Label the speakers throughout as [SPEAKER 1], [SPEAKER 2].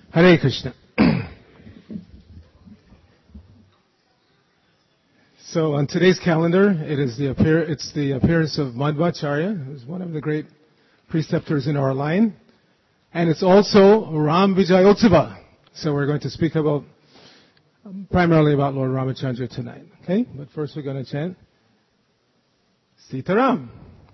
[SPEAKER 1] Hare Krishna. So on today's calendar, it's the appearance of Madhvacharya, who's one of the great preceptors in our line. And it's also Ram Vijayotsava. So we're going to speak primarily about Lord Ramachandra tonight. Okay? But first we're going to chant Sitaram.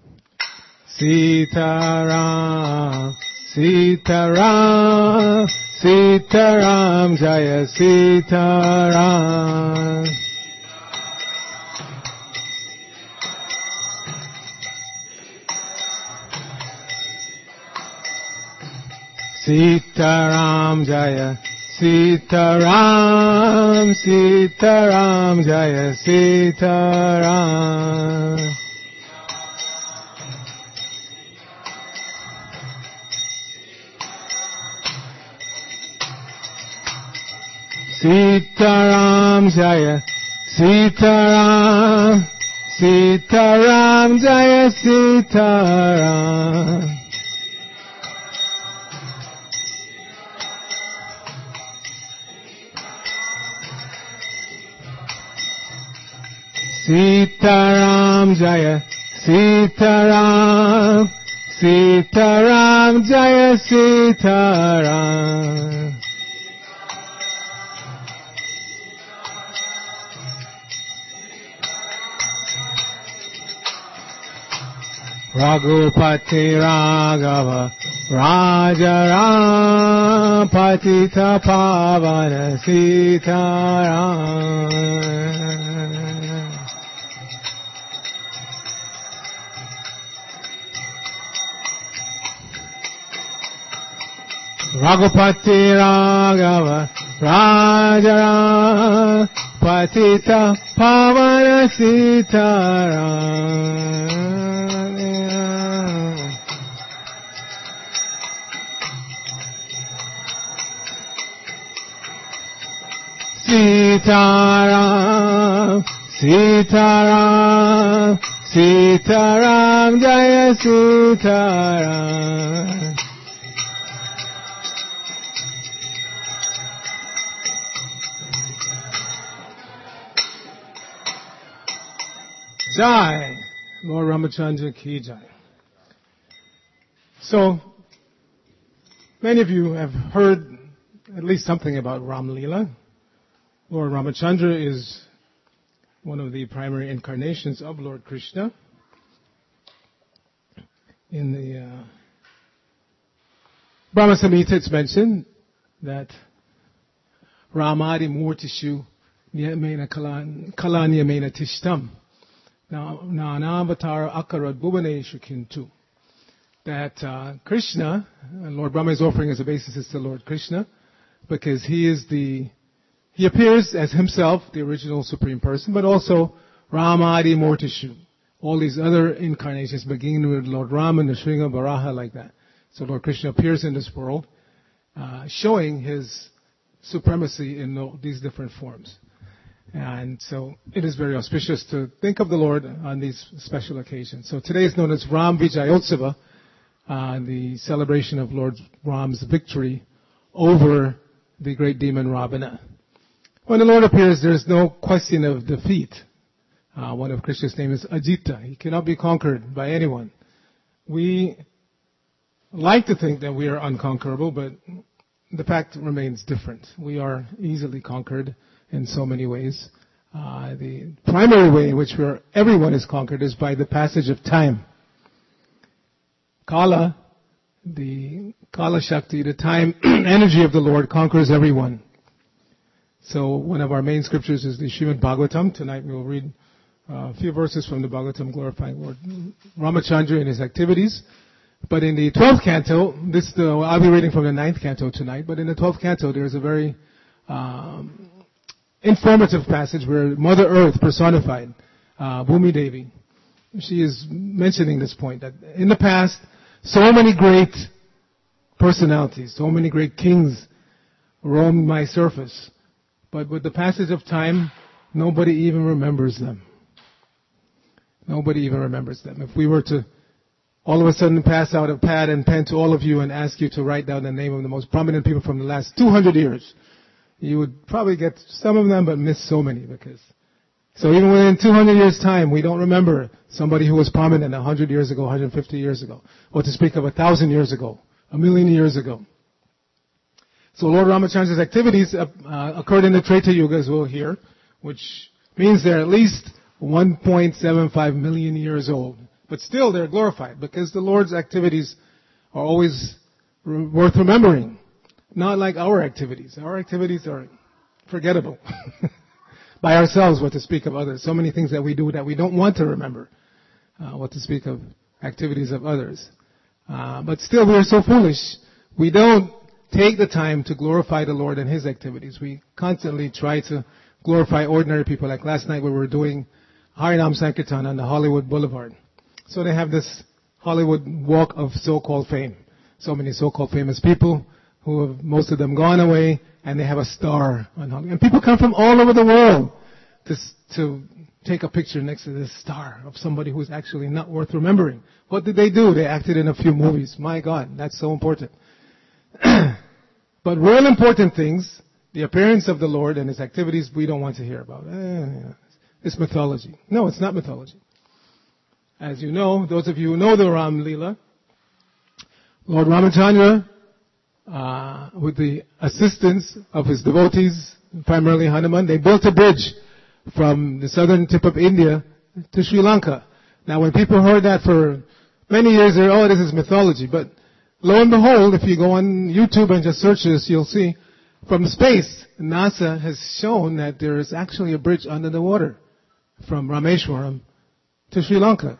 [SPEAKER 1] Sitaram, Sitaram, Sitaram, Jaya Sitaram. Sitaram, Jaya Sitaram, Sitaram, Jaya Sitaram. Sitaram, Jaya Sitaram, Sitaram, Jaya Sitaram. Sitaram, Jaya Sitaram, Sitaram, Jaya Sitaram. Raghupati Raghava Raja Ram Patita Pavana Sitaram. Raghupati Raghava Raja Ram Patita Pavana Sitaram. Sitaram, Sitaram, Sitaram, Jaya Sitaram. Jai, Lord Ramachandra ki jai. So, many of you have heard at least something about Ram Leela. Lord Ramachandra is one of the primary incarnations of Lord Krishna. In the Brahma Samhita it's mentioned that Ramadi Murtishu Niyamena Kalanyamena Tishtam Nanavatara Akarad Bhuvaneshu Kintu. That Krishna, and Lord Brahma is offering as a basis to Lord Krishna, because he appears as himself, the original Supreme Person, but also Ramadi Murtishu. All these other incarnations beginning with Lord Rama and the Shringa Varaha like that. So Lord Krishna appears in this world, showing his supremacy in these different forms. And so it is very auspicious to think of the Lord on these special occasions. So today is known as Ram Vijayotsava, the celebration of Lord Ram's victory over the great demon Ravana. When the Lord appears, there is no question of defeat. One of Krishna's name is Ajita. He cannot be conquered by anyone. We like to think that we are unconquerable, but the fact remains different. We are easily conquered in so many ways. The primary way in which everyone is conquered is by the passage of time. Kala, the Kala Shakti, the time energy of the Lord conquers everyone. So one of our main scriptures is the Srimad Bhagavatam. Tonight we will read a few verses from the Bhagavatam glorifying Lord Ramachandra and his activities. But in the 12th canto, I'll be reading from the 9th canto tonight, but in the 12th canto there is a very informative passage where Mother Earth personified, Bhumi Devi, she is mentioning this point, that in the past, so many great personalities, so many great kings roamed my surface. But with the passage of time, nobody even remembers them. Nobody even remembers them. If we were to all of a sudden pass out a pad and pen to all of you and ask you to write down the name of the most prominent people from the last 200 years, you would probably get some of them but miss so many so even within 200 years time, we don't remember somebody who was prominent 100 years ago, 150 years ago, or to speak of 1,000 years ago, 1,000,000 years ago. So Lord Ramachandra's activities occurred in the Treta Yuga, as we'll hear, which means they're at least 1.75 million years old. But still, they're glorified because the Lord's activities are always worth remembering. Not like our activities. Our activities are forgettable. By ourselves, what to speak of others. So many things that we do that we don't want to remember. What to speak of activities of others. But still, we are so foolish. We don't take the time to glorify the Lord and His activities. We constantly try to glorify ordinary people. Like last night we were doing Harinam Sankirtan on the Hollywood Boulevard. So they have this Hollywood walk of so-called fame. So many so-called famous people who have most of them gone away, and they have a star on Hollywood. And people come from all over the world to take a picture next to this star of somebody who's actually not worth remembering. What did they do? They acted in a few movies. My God, that's so important. But real important things, the appearance of the Lord and His activities, we don't want to hear about. It's mythology. No, it's not mythology. As you know, those of you who know the Ram Leela, Lord Ramachandra, with the assistance of his devotees, primarily Hanuman, they built a bridge from the southern tip of India to Sri Lanka. Now, when people heard that for many years, they're, oh, this is mythology. But lo and behold, if you go on YouTube and just search this, you'll see from space, NASA has shown that there is actually a bridge under the water from Rameshwaram to Sri Lanka.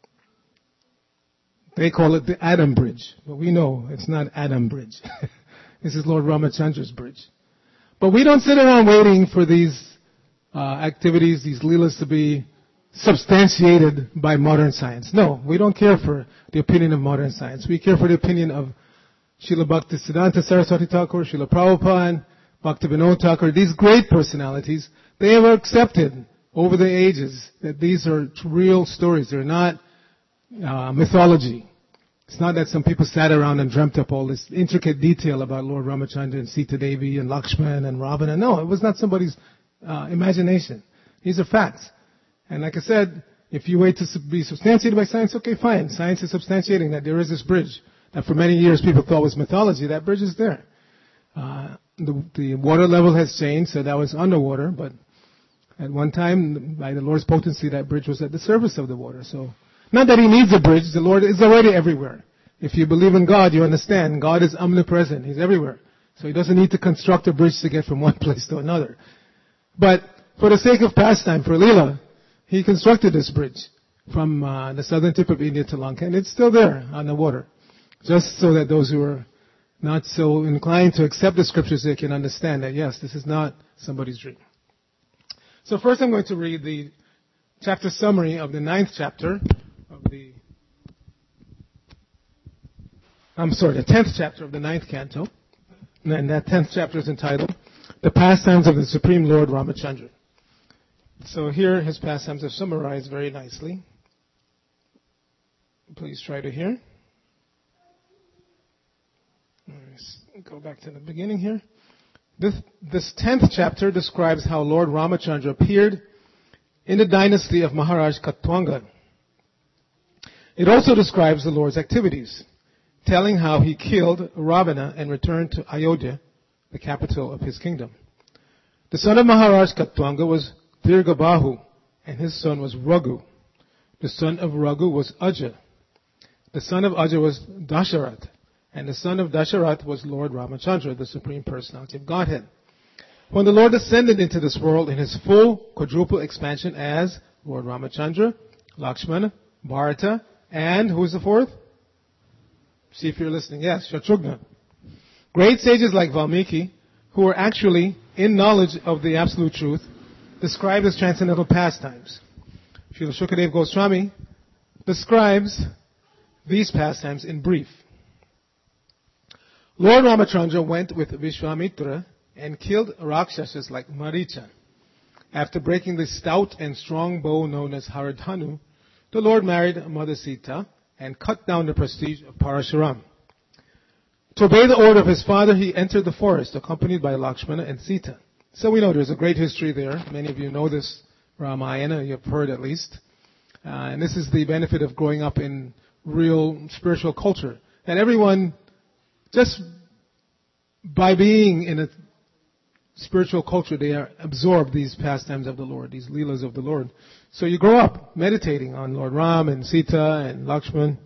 [SPEAKER 1] They call it the Adam Bridge, but we know it's not Adam Bridge. This is Lord Ramachandra's bridge. But we don't sit around waiting for these activities, these leelas to be substantiated by modern science. No, we don't care for the opinion of modern science. We care for the opinion of Srila Bhaktisiddhanta Saraswati Thakur, Srila Prabhupada, Bhaktivinoda Thakur, these great personalities. They have accepted over the ages that these are real stories. They're not mythology. It's not that some people sat around and dreamt up all this intricate detail about Lord Ramachandra and Sita Devi and Lakshman and Ravana. No, it was not somebody's imagination. These are facts. And like I said, if you wait to be substantiated by science, okay, fine. Science is substantiating that there is this bridge that for many years people thought was mythology. That bridge is there. The water level has changed, so that was underwater, but at one time, by the Lord's potency, that bridge was at the surface of the water. So, not that He needs a bridge. The Lord is already everywhere. If you believe in God, you understand God is omnipresent. He's everywhere. So He doesn't need to construct a bridge to get from one place to another. But for the sake of pastime, for Leela, He constructed this bridge from the southern tip of India to Lanka, and it's still there on the water. Just so that those who are not so inclined to accept the scriptures, they can understand that, yes, this is not somebody's dream. So first I'm going to read the chapter summary of the 9th chapter of the 10th chapter of the 9th canto. And that 10th chapter is entitled, The Pastimes of the Supreme Lord Ramachandra. So here his pastimes are summarized very nicely. Please try to hear. Let's go back to the beginning here. This 10th chapter describes how Lord Ramachandra appeared in the dynasty of Maharaj Katwanga. It also describes the Lord's activities, telling how he killed Ravana and returned to Ayodhya, the capital of his kingdom. The son of Maharaj Katwanga was Dirghabahu, and his son was Raghu. The son of Raghu was Aja. The son of Aja was Dasharat. And the son of Dasharat was Lord Ramachandra, the Supreme Personality of Godhead. When the Lord ascended into this world in his full quadruple expansion as Lord Ramachandra, Lakshmana, Bharata, and who's the fourth? See if you're listening. Yes, Shatrughna. Great sages like Valmiki, who were actually in knowledge of the absolute truth, describe his transcendental pastimes. Srila Shukadev Goswami describes these pastimes in brief. Lord Ramachandra went with Vishwamitra and killed Rakshasas like Maricha. After breaking the stout and strong bow known as Haradhanu, the Lord married Mother Sita and cut down the prestige of Parashuram. To obey the order of his father, he entered the forest, accompanied by Lakshmana and Sita. So we know there's a great history there. Many of you know this Ramayana, you've heard at least. And this is the benefit of growing up in real spiritual culture. And everyone, just by being in a spiritual culture, they are absorbed these pastimes of the Lord, these leelas of the Lord. So you grow up meditating on Lord Ram and Sita and Lakshman.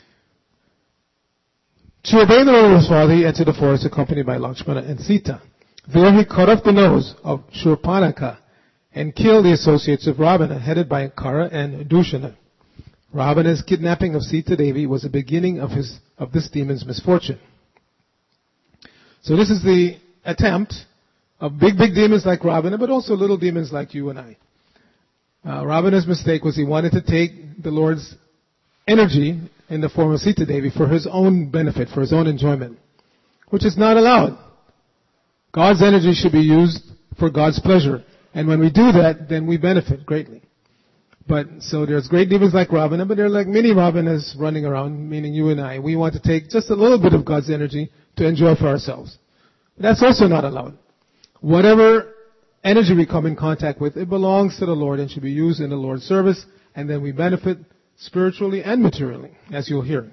[SPEAKER 1] To obey the order of his father, he entered the forest accompanied by Lakshmana and Sita. There he cut off the nose of Shurpanakha and killed the associates of Ravana, headed by Kara and Dushana. Ravana's kidnapping of Sita Devi was the beginning of this demon's misfortune. So this is the attempt of big demons like Ravana, but also little demons like you and I. Ravana's mistake was he wanted to take the Lord's energy in the form of Sita Devi for his own benefit, for his own enjoyment, which is not allowed. God's energy should be used for God's pleasure. And when we do that, then we benefit greatly. So there's great demons like Ravana, but there are like many Ravanas running around, meaning you and I. We want to take just a little bit of God's energy to enjoy for ourselves. That's also not allowed. Whatever energy we come in contact with, it belongs to the Lord and should be used in the Lord's service, and then we benefit spiritually and materially, as you'll hear.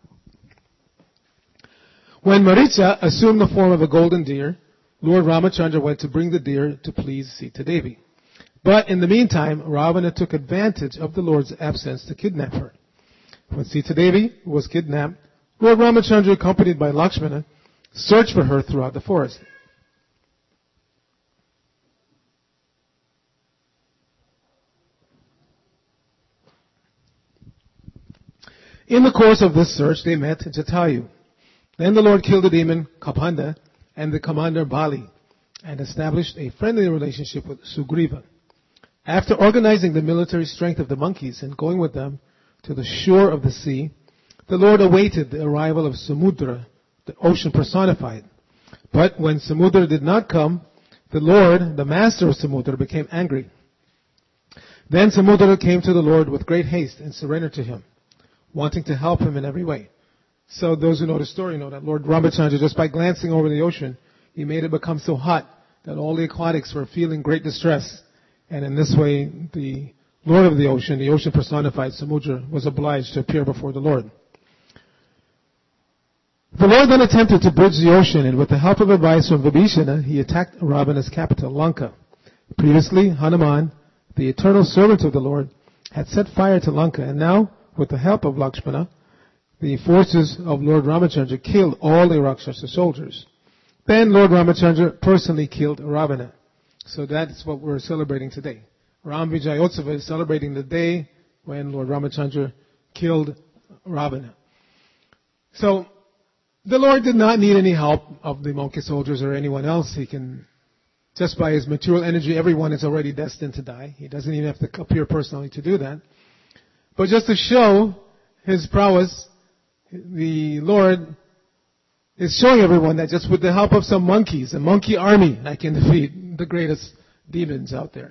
[SPEAKER 1] When Maricha assumed the form of a golden deer, Lord Ramachandra went to bring the deer to please Sita Devi. But in the meantime, Ravana took advantage of the Lord's absence to kidnap her. When Sita Devi was kidnapped, Lord Ramachandra, accompanied by Lakshmana, searched for her throughout the forest. In the course of this search, they met Jatayu. Then the Lord killed the demon Kapanda and the commander Bali, and established a friendly relationship with Sugriva. After organizing the military strength of the monkeys and going with them to the shore of the sea, the Lord awaited the arrival of Samudra, the ocean personified. But when Samudra did not come, the Lord, the master of Samudra, became angry. Then Samudra came to the Lord with great haste and surrendered to him, wanting to help him in every way. So those who know the story know that Lord Ramachandra, just by glancing over the ocean, he made it become so hot that all the aquatics were feeling great distress. And in this way, the Lord of the ocean personified Samudra, was obliged to appear before the Lord. The Lord then attempted to bridge the ocean, and with the help of advice from Vibhishana, he attacked Ravana's capital, Lanka. Previously, Hanuman, the eternal servant of the Lord, had set fire to Lanka, and now, with the help of Lakshmana, the forces of Lord Ramachandra killed all the Rakshasa soldiers. Then Lord Ramachandra personally killed Ravana. So that's what we're celebrating today. Ram Vijayotsava is celebrating the day when Lord Ramachandra killed Ravana. So, the Lord did not need any help of the monkey soldiers or anyone else. He can, just by his material energy, everyone is already destined to die. He doesn't even have to appear personally to do that. But just to show his prowess, the Lord is showing everyone that just with the help of some monkeys, a monkey army, I can defeat the greatest demons out there.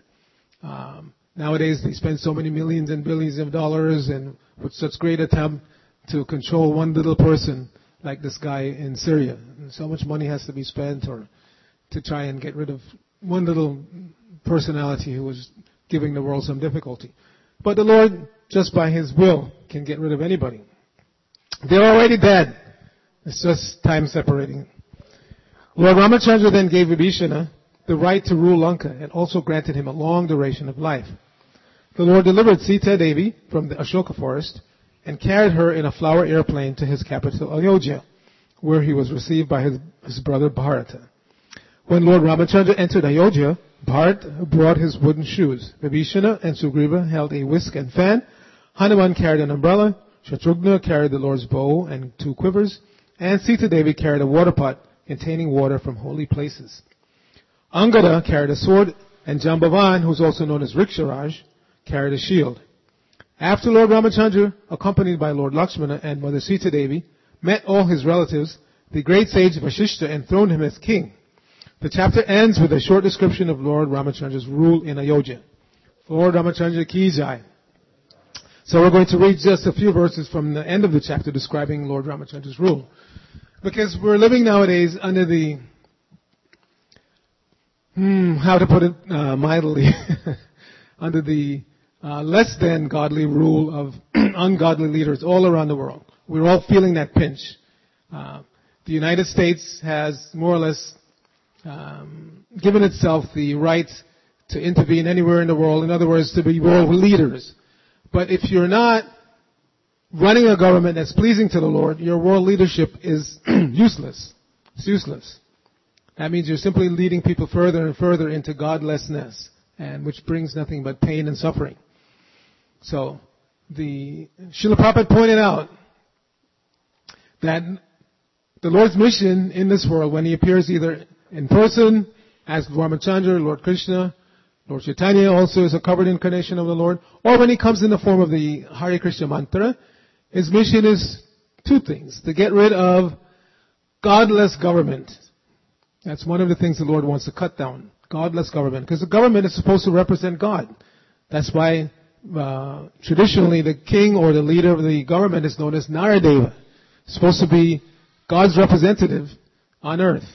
[SPEAKER 1] Nowadays they spend so many millions and billions of dollars and with such great attempt to control one little person like this guy in Syria. And so much money has to be spent or to try and get rid of one little personality who was giving the world some difficulty. But the Lord, just by his will, can get rid of anybody. They're already dead. It's just time separating. Lord Ramachandra then gave Vibhishana the right to rule Lanka and also granted him a long duration of life. The Lord delivered Sita Devi from the Ashoka forest and carried her in a flower airplane to his capital Ayodhya, where he was received by his brother Bharata. When Lord Ramachandra entered Ayodhya, Bharat brought his wooden shoes. Vibhishana and Sugriva held a whisk and fan. Hanuman carried an umbrella. Shatrughna carried the Lord's bow and 2 quivers. And Sita Devi carried a water pot containing water from holy places. Angada carried a sword, and Jambavan, who is also known as Riksharaj, carried a shield. After Lord Ramachandra, accompanied by Lord Lakshmana and Mother Sita Devi, met all his relatives, the great sage Vashishta enthroned him as king. The chapter ends with a short description of Lord Ramachandra's rule in Ayodhya. Lord Ramachandra ki jai. So we're going to read just a few verses from the end of the chapter describing Lord Ramachandra's rule. Because we're living nowadays under the, how to put it mildly, under the less than godly rule of ungodly leaders all around the world. We're all feeling that pinch. The United States has more or less given itself the right to intervene anywhere in the world. In other words, to be world leaders. But if you're not running a government that's pleasing to the Lord, your world leadership is useless. It's useless. That means you're simply leading people further and further into godlessness, and which brings nothing but pain and suffering. So, the Srila Prabhupada pointed out that the Lord's mission in this world, when He appears either in person as Ramachandra, Lord Krishna, Lord Chaitanya also is a covered incarnation of the Lord, or when He comes in the form of the Hare Krishna mantra, His mission is two things: to get rid of godless government. That's one of the things the Lord wants to cut down. Godless government. Because the government is supposed to represent God. That's why traditionally the king or the leader of the government is known as Naradeva. It's supposed to be God's representative on earth.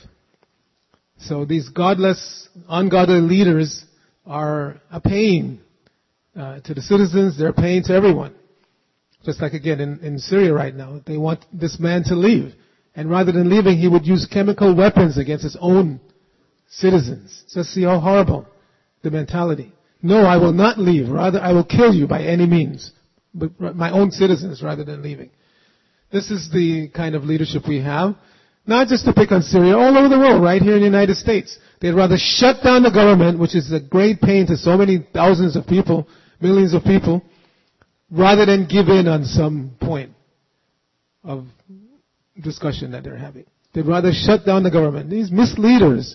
[SPEAKER 1] So these godless, ungodly leaders are a pain to the citizens. They're a pain to everyone. Just like again in Syria right now. They want this man to leave. And rather than leaving, he would use chemical weapons against his own citizens. Just see how horrible the mentality. No, I will not leave. Rather, I will kill you by any means. But my own citizens rather than leaving. This is the kind of leadership we have. Not just to pick on Syria, all over the world, right here in the United States. They'd rather shut down the government, which is a great pain to so many thousands of people, millions of people, rather than give in on some point of discussion that they're having. They'd rather shut down the government. These misleaders,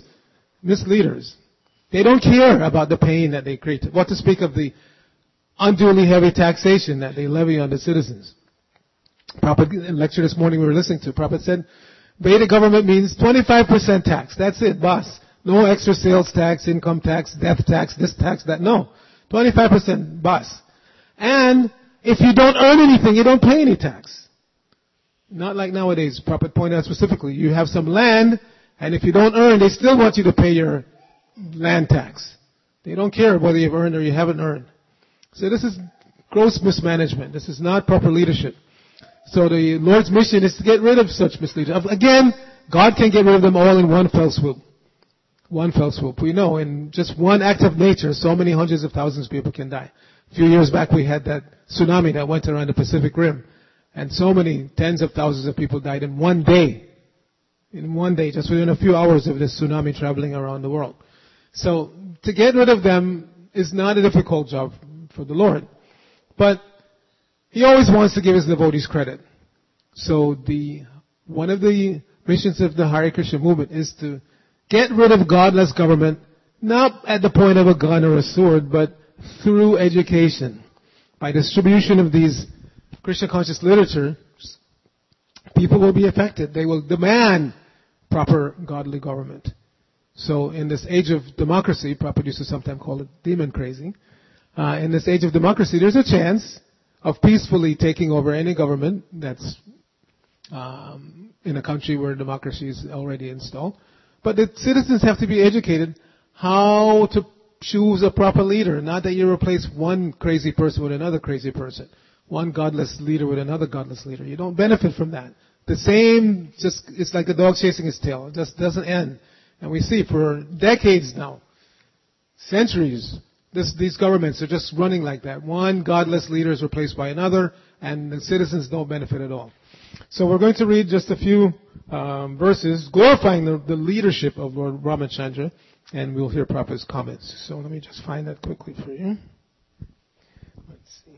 [SPEAKER 1] they don't care about the pain that they create. What to speak of the unduly heavy taxation that they levy on the citizens. Prabhupada, in lecture this morning we were listening to, Prabhupada said, Vedic government means 25% tax. That's it, boss. No extra sales tax, income tax, death tax, this tax, that. No. 25%, boss. And if you don't earn anything, you don't pay any tax. Not like nowadays. Prabhupada pointed out specifically. You have some land, and if you don't earn, they still want you to pay your land tax. They don't care whether you've earned or you haven't earned. So this is gross mismanagement. This is not proper leadership. So the Lord's mission is to get rid of such misleaders. Again, God can get rid of them all in one fell swoop. One fell swoop. We know in just one act of nature, so many hundreds of thousands of people can die. A few years back we had that tsunami that went around the Pacific Rim. And so many tens of thousands of people died in one day. In one day, just within a few hours of this tsunami traveling around the world. So to get rid of them is not a difficult job for the Lord. But He always wants to give His devotees credit. So one of the missions of the Hare Krishna movement is to get rid of godless government, not at the point of a gun or a sword, but through education. By distribution of these Krishna conscious literature, people will be affected. They will demand proper godly government. So in this age of democracy, Prabhupada used to sometimes call it demon crazy. In this age of democracy, there's a chance of peacefully taking over any government that's in a country where democracy is already installed. But the citizens have to be educated how to choose a proper leader. Not that you replace one crazy person with another crazy person. One godless leader with another godless leader. You don't benefit from that. The same, it's like the dog chasing its tail. It just doesn't end. And we see for decades now, centuries, these governments are just running like that. One godless leader is replaced by another, and the citizens don't benefit at all. So we're going to read just a few verses glorifying the leadership of Lord Ramachandra, and we'll hear Prabhupada's comments. So let me just find that quickly for you. Let's see.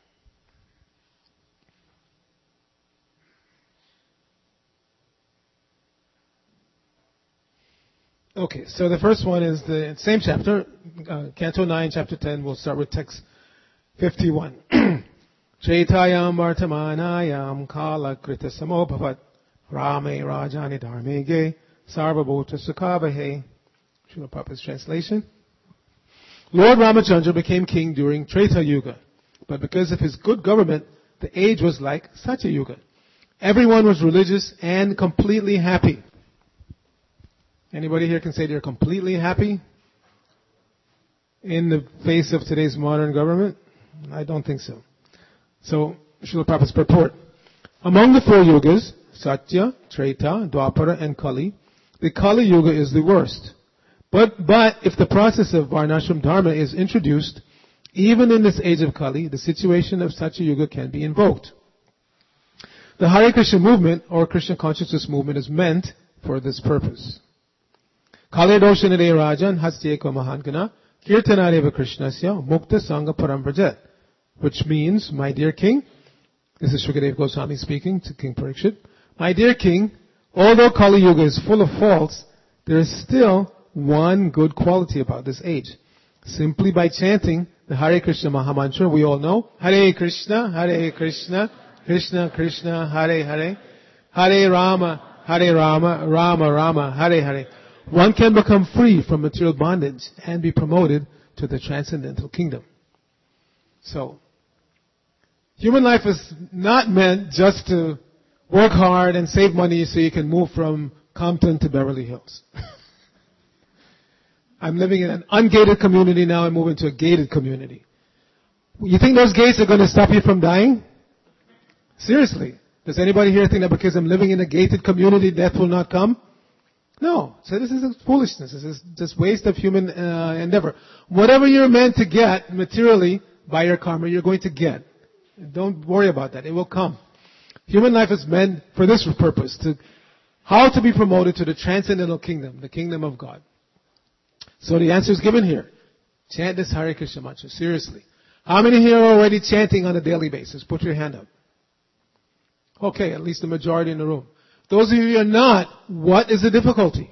[SPEAKER 1] Okay, so the first one is the same chapter, Canto 9, Chapter 10. We'll start with text 51. Chaitayam vartamanayam kala krita samobhavat rame rajani dharmege sarvabhota sukhabahe. Srila Prabhupada's translation. Lord Ramachandra became king during Treta Yuga, but because of his good government, the age was like Satya Yuga. Everyone was religious and completely happy. Anybody here can say they're completely happy in the face of today's modern government? I don't think so. So, Srila Prabhupada's purport. Among the 4 yugas, Satya, Treta, Dwapara, and Kali, the Kali Yuga is the worst. But if the process of Varnashram Dharma is introduced, even in this age of Kali, the situation of Satya Yuga can be invoked. The Hare Krishna movement, or Krishna consciousness movement, is meant for this purpose. Kale doshanare rajan hastyeko mahangana kirtanareva krishnasya mukta sangha paramvrajat. Which means, my dear king, this is Shukadeva Goswami speaking to King Parikshit, my dear king, although Kali Yuga is full of faults, there is still one good quality about this age. Simply by chanting the Hare Krishna Mahamantra, we all know, Hare Krishna, Krishna Krishna, Hare Hare, Hare Rama, Rama Rama, Hare Hare. One can become free from material bondage and be promoted to the transcendental kingdom. So, human life is not meant just to work hard and save money so you can move from Compton to Beverly Hills. I'm living in an ungated community now. I'm moving to a gated community. You think those gates are going to stop you from dying? Seriously. Does anybody here think that because I'm living in a gated community, death will not come? No. So this is foolishness. This is just waste of human endeavor. Whatever you're meant to get materially by your karma, you're going to get. Don't worry about that. It will come. Human life is meant for this purpose, how to be promoted to the transcendental kingdom, the kingdom of God. So the answer is given here. Chant this Hare Krishna mantra. Seriously. How many here are already chanting on a daily basis? Put your hand up. Okay, at least the majority in the room. Those of you who are not, what is the difficulty?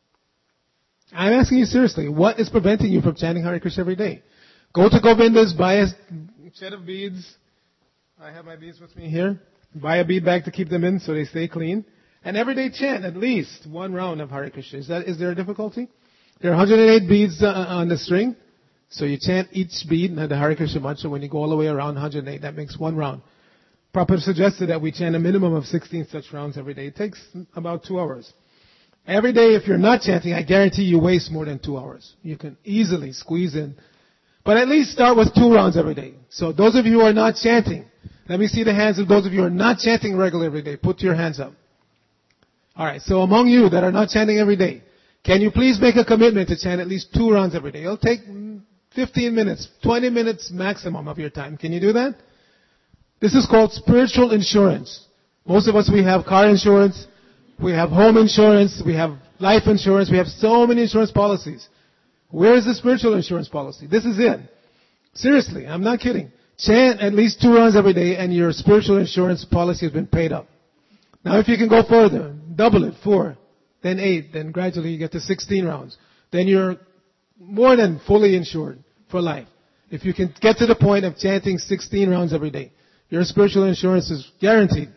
[SPEAKER 1] I'm asking you seriously. What is preventing you from chanting Hare Krishna every day? Go to Govinda's, buy a set of beads. I have my beads with me here. Buy a bead bag to keep them in so they stay clean. And every day chant at least one round of Hare Krishna. Is there a difficulty? There are 108 beads on the string. So you chant each bead, the Hare Krishna mantra, when you go all the way around 108. That makes one round. Prabhupada suggested that we chant a minimum of 16 such rounds every day. It takes about 2 hours. Every day, if you're not chanting, I guarantee you waste more than 2 hours. You can easily squeeze in. But at least start with 2 rounds every day. So those of you who are not chanting, let me see the hands of those of you who are not chanting regularly every day. Put your hands up. Alright, so among you that are not chanting every day, can you please make a commitment to chant at least 2 rounds every day? It'll take 15 minutes, 20 minutes maximum of your time. Can you do that? This is called spiritual insurance. Most of us, we have car insurance, we have home insurance, we have life insurance, we have so many insurance policies. Where is the spiritual insurance policy? This is it. Seriously, I'm not kidding. Chant at least 2 rounds every day and your spiritual insurance policy has been paid up. Now if you can go further, double it, 4, then 8, then gradually you get to 16 rounds. Then you're more than fully insured for life. If you can get to the point of chanting 16 rounds every day, your spiritual insurance is guaranteed.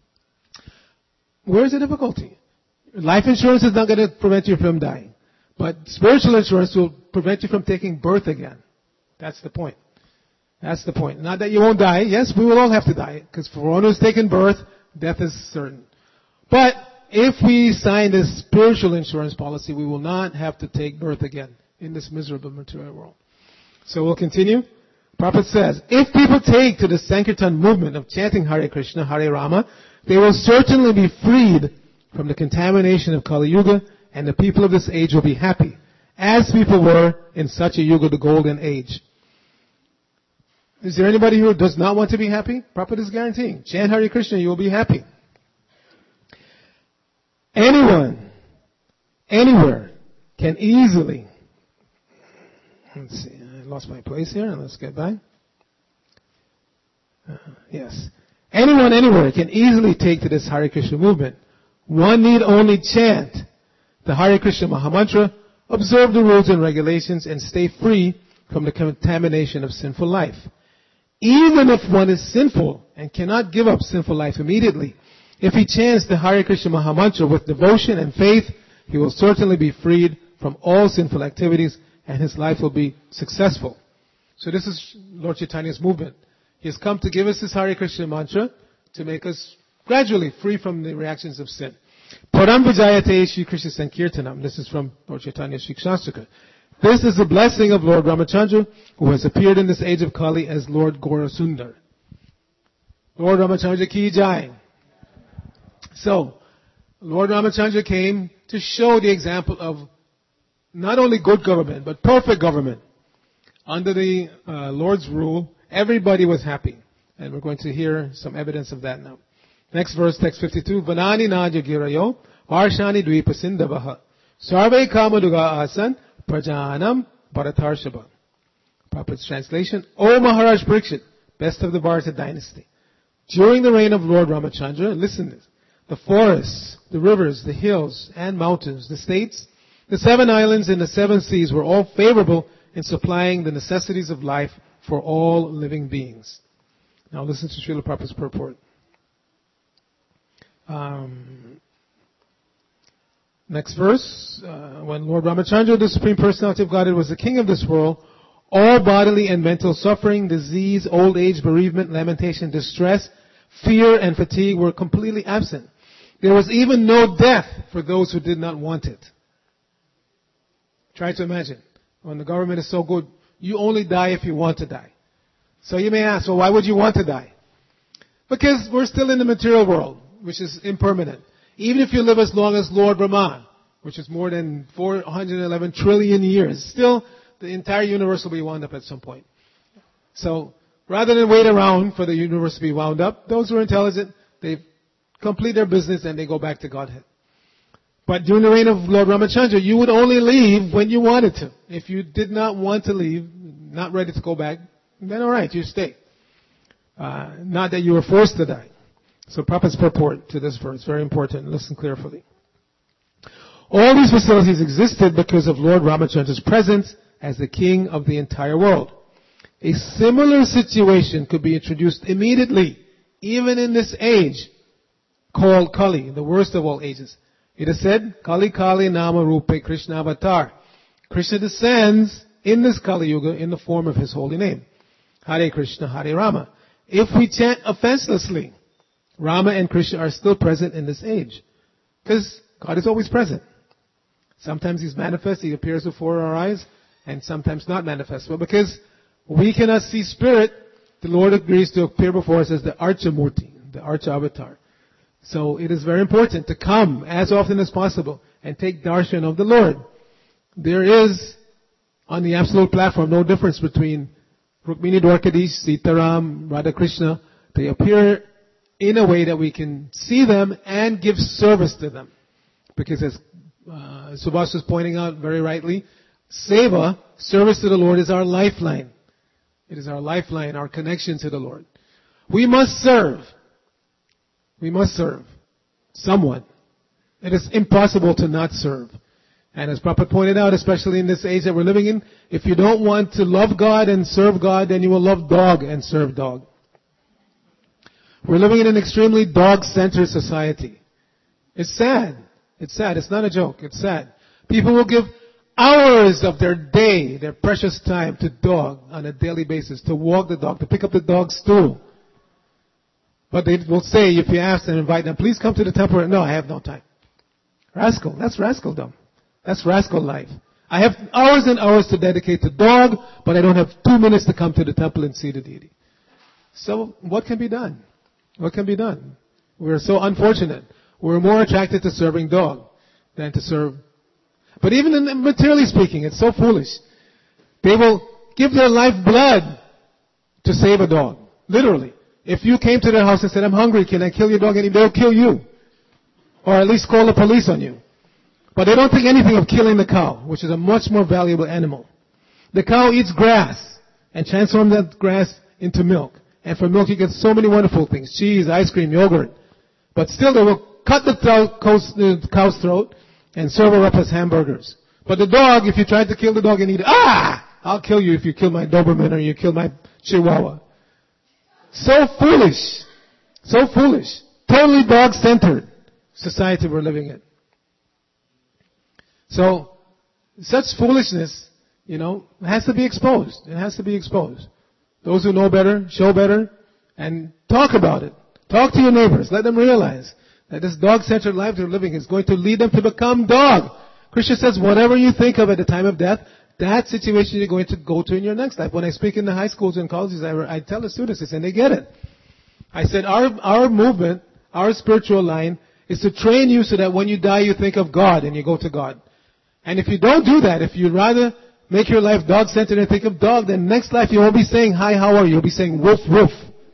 [SPEAKER 1] Where's the difficulty? Life insurance is not going to prevent you from dying. But spiritual insurance will prevent you from taking birth again. That's the point. That's the point. Not that you won't die. Yes, we will all have to die. Because for one who's taken birth, death is certain. But if we sign this spiritual insurance policy, we will not have to take birth again in this miserable material world. So we'll continue. Prabhupada says, if people take to the Sankirtan movement of chanting Hare Krishna, Hare Rama, they will certainly be freed from the contamination of Kali Yuga, and the people of this age will be happy, as people were in such a Yuga, the golden age. Is there anybody who does not want to be happy? Prabhupada is guaranteeing. Chant Hare Krishna, you will be happy. Anyone, anywhere, can easily... Let's see, I lost my place here. Let's get back. Yes. Anyone, anywhere, can easily take to this Hare Krishna movement. One need only chant the Hare Krishna Mahamantra, observe the rules and regulations, and stay free from the contamination of sinful life. Even if one is sinful and cannot give up sinful life immediately, if he chants the Hare Krishna Mahamantra with devotion and faith, he will certainly be freed from all sinful activities and his life will be successful. So this is Lord Chaitanya's movement. He has come to give us this Hare Krishna mantra to make us gradually free from the reactions of sin. Param Vijayate Shri Krishna Sankirtanam. This is from Lord Chaitanya Shikshastra. This is the blessing of Lord Ramachandra, who has appeared in this age of Kali as Lord Gaurasundar. Lord Ramachandra ki jai. So, Lord Ramachandra came to show the example of not only good government, but perfect government. Under the Lord's rule, everybody was happy. And we're going to hear some evidence of that now. Next verse, text 52. Vanani naja girayo, varshani dvipasindavaha. Sarve kamaduga asan, prajanam bharatarshaba. Prophet's translation. O Maharaj Parikshit, best of the Bharata dynasty. During the reign of Lord Ramachandra, listen to this, the forests, the rivers, the hills and mountains, the states, the 7 islands and the 7 seas were all favorable in supplying the necessities of life for all living beings. Now listen to Srila Prabhupada's purport. Next verse, when Lord Ramachandra, the Supreme Personality of Godhead, was the king of this world, all bodily and mental suffering, disease, old age, bereavement, lamentation, distress, fear, and fatigue were completely absent. There was even no death for those who did not want it. Try to imagine. When the government is so good, you only die if you want to die. So you may ask, well, why would you want to die? Because we're still in the material world, which is impermanent. Even if you live as long as Lord Brahma, which is more than 411 trillion years, still the entire universe will be wound up at some point. So rather than wait around for the universe to be wound up, those who are intelligent, they complete their business and they go back to Godhead. But during the reign of Lord Ramachandra, you would only leave when you wanted to. If you did not want to leave, not ready to go back, then alright, you stay. Not that you were forced to die. So Prabhupada's purport to this verse, very important. Listen carefully. All these facilities existed because of Lord Ramachandra's presence as the king of the entire world. A similar situation could be introduced immediately, even in this age, called Kali, the worst of all ages. It is said, Kali Kali Nama Rupe Krishna Avatar. Krishna descends in this Kali Yuga in the form of his holy name. Hare Krishna, Hare Rama. If we chant offenselessly, Rama and Krishna are still present in this age. Because God is always present. Sometimes He's manifest, He appears before our eyes, and sometimes not manifest. But because we cannot see spirit, the Lord agrees to appear before us as the Archamurti, the Archa Avatar. So it is very important to come as often as possible and take darshan of the Lord. There is, on the absolute platform, no difference between Rukmini Dwarkadish, Sitaram, Radha Krishna. They appear in a way that we can see them and give service to them. Because as Subhash was pointing out very rightly, Seva, service to the Lord, is our lifeline. It is our lifeline, our connection to the Lord. We must serve. We must serve someone. It is impossible to not serve. And as Prabhupada pointed out, especially in this age that we're living in, if you don't want to love God and serve God, then you will love dog and serve dog. We're living in an extremely dog-centered society. It's sad. It's sad. It's not a joke. It's sad. People will give hours of their day, their precious time to dog on a daily basis, to walk the dog, to pick up the dog's stool. But they will say, if you ask and invite them, please come to the temple. No, I have no time. Rascal. That's rascaldom. That's rascal life. I have hours and hours to dedicate to dog, but I don't have 2 minutes to come to the temple and see the deity. So what can be done? What can be done? We're so unfortunate. We're more attracted to serving dog than to serve. But even in materially speaking, it's so foolish. They will give their lifeblood to save a dog. Literally. If you came to their house and said, I'm hungry, can I kill your dog? And they'll kill you. Or at least call the police on you. But they don't think anything of killing the cow, which is a much more valuable animal. The cow eats grass and transforms that grass into milk. And from milk you get so many wonderful things. Cheese, ice cream, yogurt. But still they will cut the cow's throat and serve her up as hamburgers. But the dog, if you tried to kill the dog and eat it, I'll kill you if you kill my Doberman or you kill my Chihuahua. So foolish. So foolish. Totally dog-centered society we're living in. So, such foolishness, has to be exposed. It has to be exposed. Those who know better, show better, and talk about it. Talk to your neighbors. Let them realize that this dog-centered life they're living is going to lead them to become dog. Krishna says, whatever you think of at the time of death, that situation you're going to go to in your next life. When I speak in the high schools and colleges, I tell the students this, and they get it. I said, our movement, our spiritual line, is to train you so that when you die, you think of God and you go to God. And if you don't do that, if you'd rather make your life dog-centered and think of dog, then next life you won't be saying, hi, how are you? You'll be saying, woof, woof.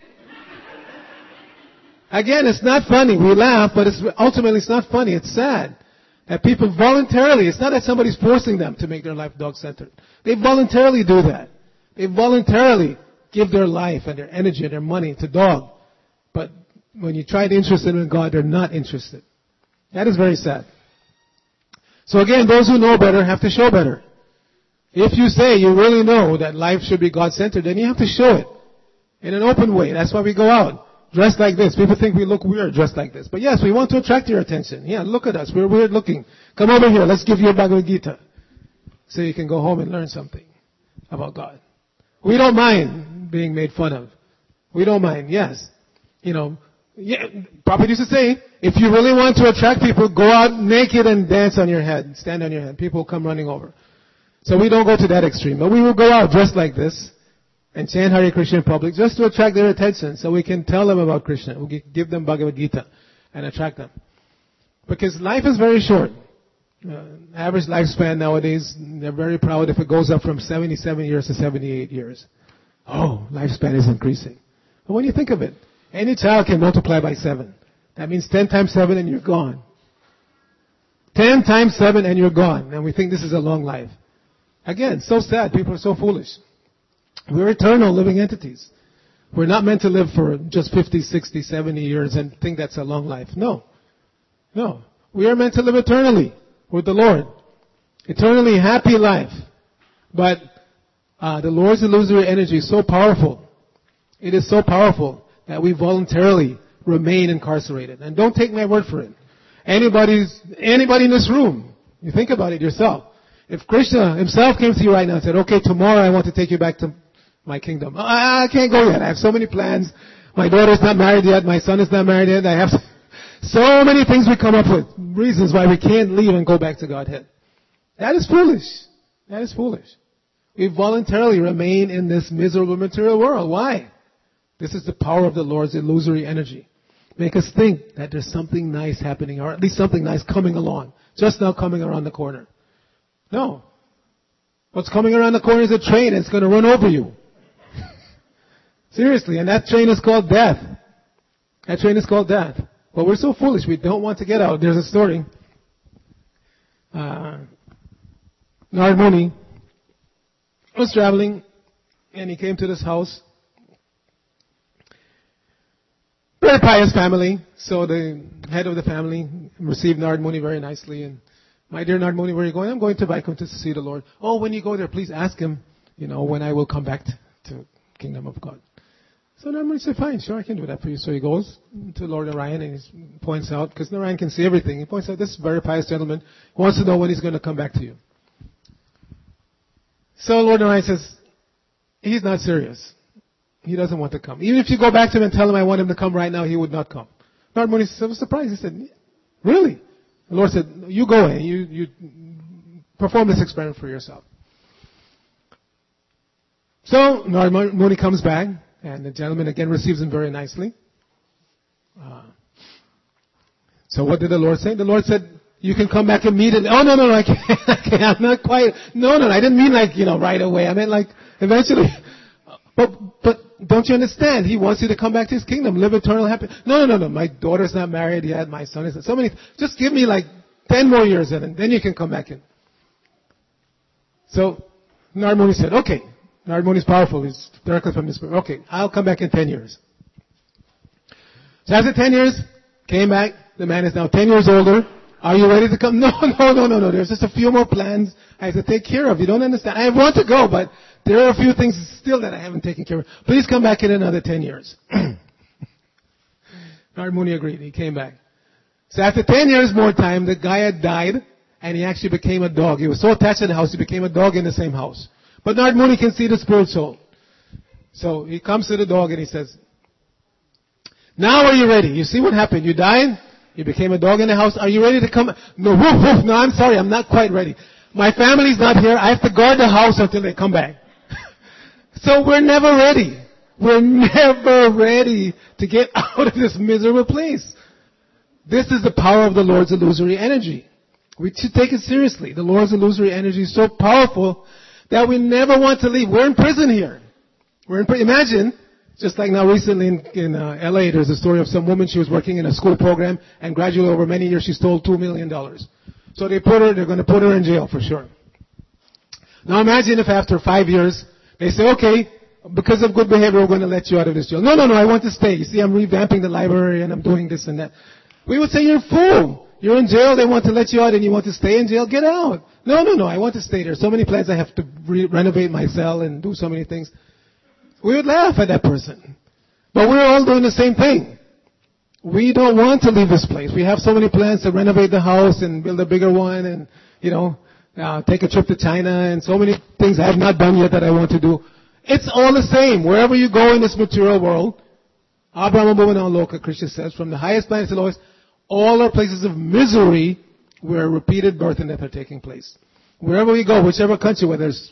[SPEAKER 1] Again, it's not funny. We laugh, but ultimately it's not funny. It's sad that people voluntarily, it's not that somebody's forcing them to make their life dog-centered. They voluntarily do that. They voluntarily give their life and their energy and their money to dog. But when you try to interest them in God, they're not interested. That is very sad. So again, those who know better have to show better. If you say you really know that life should be God-centered, then you have to show it in an open way. That's why we go out dressed like this. People think we look weird dressed like this. But yes, we want to attract your attention. Yeah, look at us. We're weird looking. Come over here. Let's give you a Bhagavad Gita so you can go home and learn something about God. We don't mind being made fun of. We don't mind, yes. Prabhupada used to say, if you really want to attract people, go out naked and dance on your head, stand on your head. People will come running over. So we don't go to that extreme. But we will go out dressed like this and chant Hare Krishna in public just to attract their attention so we can tell them about Krishna. We'll give them Bhagavad Gita and attract them. Because life is very short. Average lifespan nowadays, they're very proud if it goes up from 77 years to 78 years. Oh, lifespan is increasing. But when you think of it, any child can multiply by 7. That means 10 times 7 and you're gone. 10 times 7 and you're gone. And we think this is a long life. Again, so sad. People are so foolish. We're eternal living entities. We're not meant to live for just 50, 60, 70 years and think that's a long life. No. No. We are meant to live eternally with the Lord. Eternally happy life. But the Lord's illusory energy is so powerful. It is so powerful that we voluntarily remain incarcerated. And don't take my word for it. Anybody in this room, you think about it yourself. If Krishna himself came to you right now and said, okay, tomorrow I want to take you back to my kingdom. I can't go yet. I have so many plans. My daughter's not married yet. My son is not married yet. I have so many things we come up with. Reasons why we can't leave and go back to Godhead. That is foolish. That is foolish. We voluntarily remain in this miserable material world. Why? This is the power of the Lord's illusory energy. Make us think that there's something nice happening, or at least something nice coming along. Just now coming around the corner. No. What's coming around the corner is a train. It's going to run over you. Seriously. And that train is called death. That train is called death. But we're so foolish. We don't want to get out. There's a story. Narad Muni was traveling and he came to this house. Very pious family. So the head of the family received Narad Muni very nicely. And, my dear Narad Muni, where are you going? I'm going to Vaikuntha to see the Lord. Oh, when you go there, please ask him, when I will come back to Kingdom of God. So Narad Muni said, fine, sure, I can do that for you. So he goes to Lord Narayan and he points out, because Narayan can see everything, he points out, this very pious gentleman wants to know when he's going to come back to you. So Lord Narayan says, he's not serious. He doesn't want to come. Even if you go back to him and tell him I want him to come right now, he would not come. Narad Muni was surprised. He said, really? The Lord said, you go in. You perform this experiment for yourself. So Narad Muni comes back, and the gentleman again receives him very nicely. So what did the Lord say? The Lord said, you can come back immediately. Oh, no, I can't. I'm not quite. No, I didn't mean right away. I meant eventually. But don't you understand? He wants you to come back to his kingdom, live eternal happy. No. My daughter's not married yet. My son isn't. So many. Just give me 10 more years and then you can come back in. So Narad Muni said, okay. Narad Muni is powerful. He's directly from the Spirit. Okay, I'll come back in 10 years. So after 10 years, came back. The man is now 10 years older. Are you ready to come? No. There's just a few more plans I have to take care of. You don't understand. I want to go, but there are a few things still that I haven't taken care of. Please come back in another 10 years. Narad Muni agreed. He came back. So after 10 years more time, the guy had died, and he actually became a dog. He was so attached to the house, he became a dog in the same house. But Narad Muni can see the spirit soul. So he comes to the dog and he says, now are you ready? You see what happened? You died. You became a dog in the house. Are you ready to come? No, woof, woof. No, I'm sorry. I'm not quite ready. My family's not here. I have to guard the house until they come back. So we're never ready. We're never ready to get out of this miserable place. This is the power of the Lord's illusory energy. We should take it seriously. The Lord's illusory energy is so powerful that we never want to leave. We're in prison here. Imagine, just like now recently in LA, there's a story of some woman, she was working in a school program, and gradually over many years she stole $2 million. So they're going to put her in jail for sure. Now imagine if after 5 years, they say, okay, because of good behavior, we're going to let you out of this jail. No, I want to stay. You see, I'm revamping the library and I'm doing this and that. We would say, you're a fool. You're in jail, they want to let you out and you want to stay in jail, get out. No, I want to stay there. So many plans, I have to renovate my cell and do so many things. We would laugh at that person. But we're all doing the same thing. We don't want to leave this place. We have so many plans to renovate the house and build a bigger one and, take a trip to China and so many things I have not done yet that I want to do. It's all the same. Wherever you go in this material world, Abraham Bhuvanam Loka, Krishna says, from the highest planets to the lowest, all are places of misery where repeated birth and death are taking place. Wherever we go, whichever country, whether it's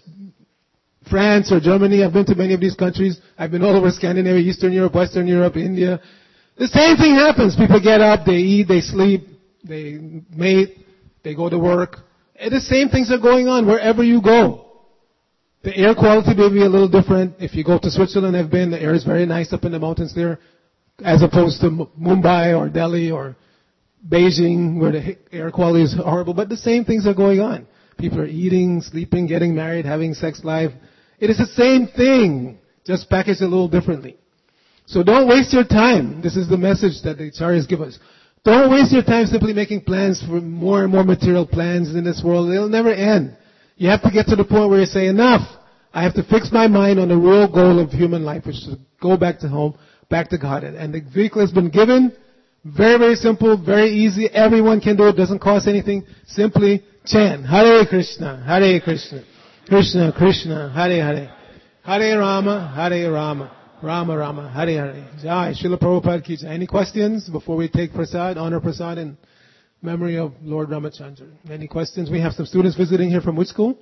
[SPEAKER 1] France or Germany, I've been to many of these countries. I've been all over Scandinavia, Eastern Europe, Western Europe, India. The same thing happens. People get up, they eat, they sleep, they mate, they go to work. And the same things are going on wherever you go. The air quality may be a little different. If you go to Switzerland, I've been, the air is very nice up in the mountains there, as opposed to Mumbai or Delhi or Beijing, where the air quality is horrible. But the same things are going on. People are eating, sleeping, getting married, having sex life. It is the same thing, just packaged a little differently. So don't waste your time. This is the message that the Acharyas give us. Don't waste your time simply making plans for more and more material plans in this world. They'll never end. You have to get to the point where you say, enough. I have to fix my mind on the real goal of human life, which is to go back to home, back to God. And the vehicle has been given. Very, very simple, very easy. Everyone can do it. Doesn't cost anything. Simply chant, Hare Krishna, Hare Krishna, Krishna Krishna, Hare Hare, Hare Rama, Hare Rama, Rama Rama, Hare Hare. Jai, Srila Prabhupada ki jai. Any questions before we take prasad, honor prasad in memory of Lord Ramachandra? Any questions? We have some students visiting here from which school?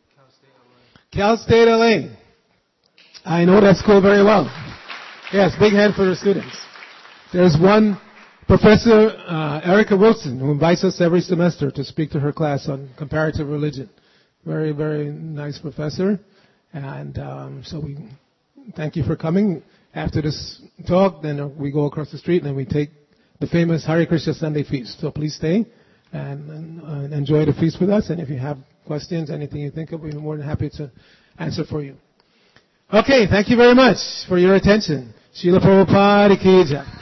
[SPEAKER 1] Cal State LA. I know that school very well. Yes, big hand for the students. There's one Professor Erica Wilson, who invites us every semester to speak to her class on comparative religion. Very, very nice professor. And so we thank you for coming. After this talk, then we go across the street and then we take the famous Hare Krishna Sunday feast. So please stay and enjoy the feast with us. And if you have questions, anything you think of, we're more than happy to answer for you. Okay, thank you very much for your attention. Srila Prabhupada ki jai.